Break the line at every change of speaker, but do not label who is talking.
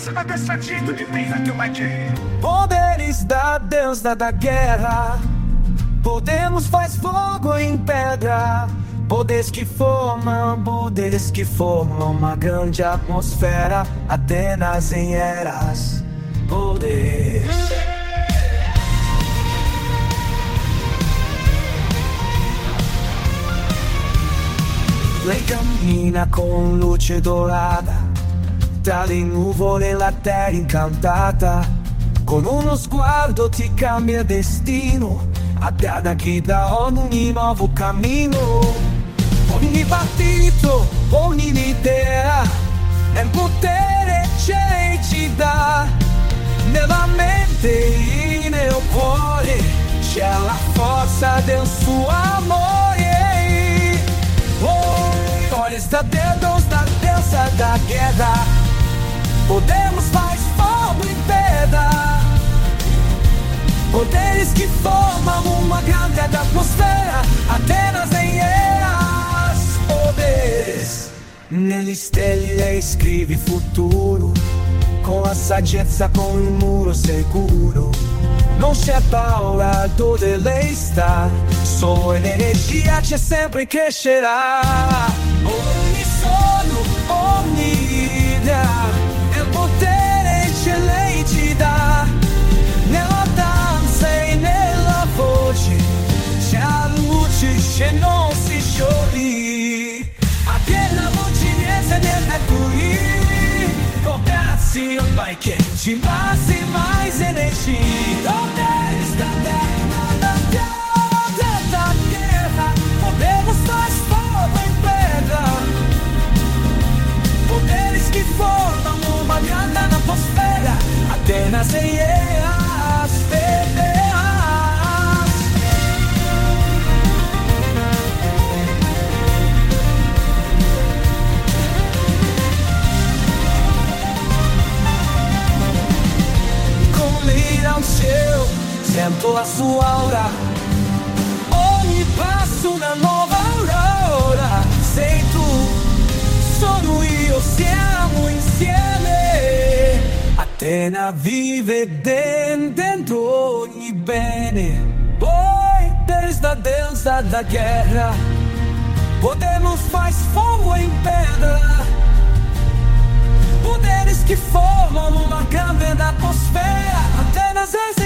cima dessa atitude, pensa que eu vai ter.
Poderes da deusa da guerra, podemos faz fogo em pedra. Poderes que formam uma grande atmosfera. Atenas em eras, poder. Lei cammina con luce dorata, tra le nuvole la terra incantata. Con uno sguardo ti cambia destino, a terra che dà ogni nuovo cammino. Ogni partito, ogni idea, nel potere c'è ci dà. Nella mente e nel cuore c'è la forza del suo amore. Olhos da deusa da guerra, podemos faz fogo em pedra. Poderes que formam uma grande atmosfera. Atenas em eras, poderes. Nelle stelle scrivi futuro, con la saggezza, con il muro sicuro. Non c'è paura dove lei sta, solo l'energia c'è sempre e crescerà. Ogni sogno, ogni idea, il potere ce lei ci dà. Nella danza e nella voce c'è la luce che non si scioglie. A piena lucidezza nel qui, cooperazione vai che ci passi mais energia. Poderes da guerra, podemos faz fogo em pedra. Poderes que formam uma grande atmosfera. Atenas em eras, federas. Com l'ira ao céu, sento a sua aura. Ogni passo una nuova aurora. Sei tu, sono io, siamo insieme. Atena vive dentro ogni bene. Poderes da deusa da guerra, podemos faz fogo em pedra. Poderes que formam uma grande atmosfera. Atenas